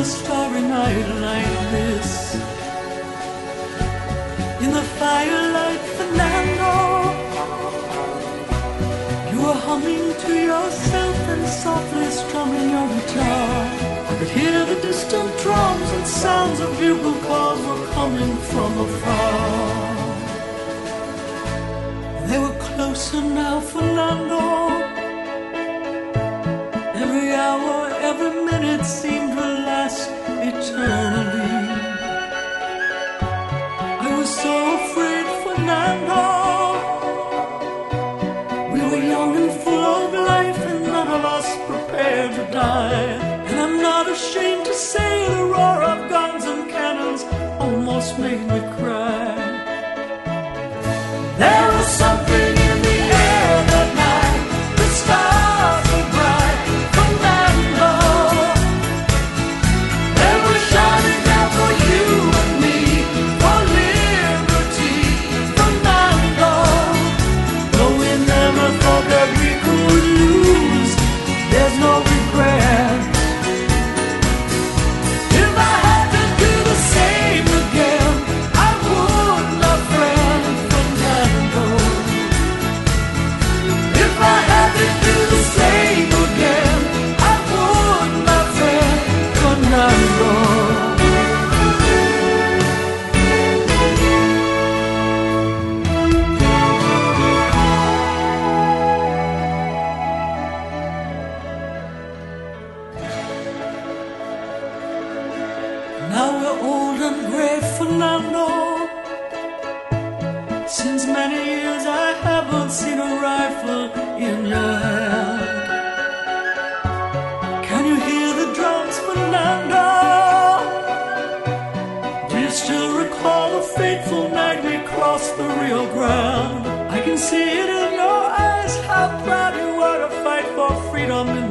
starry night like this. In the firelight, Fernando, you were humming to yourself and softly strumming your guitar. I could hear the distant drums and sounds of bugle calls were coming from afar. They were closer now, Fernando. Every hour, every minute seemed to last eternally. I was so afraid, Fernando. We were young and full of life, and none of us prepared to die. And I'm not ashamed to say the roar of guns and cannons almost made me cry. There was something in the air that night. The stars were bright, Fernando. They were shining down for you and me, for liberty, Fernando. Though we never thought that we could lose, there's no regret. If I had to do the same again, I would, my friend Fernando. If I had to do the same again, I would, my friend Fernando. Now we're old and gray, Fernando. Since many years I haven't seen a rifle in your hand. Can you hear the drums, Fernando? Do you still recall the fateful night we crossed the Rio Grande? I can see it in your eyes, how proud you were to fight for freedom in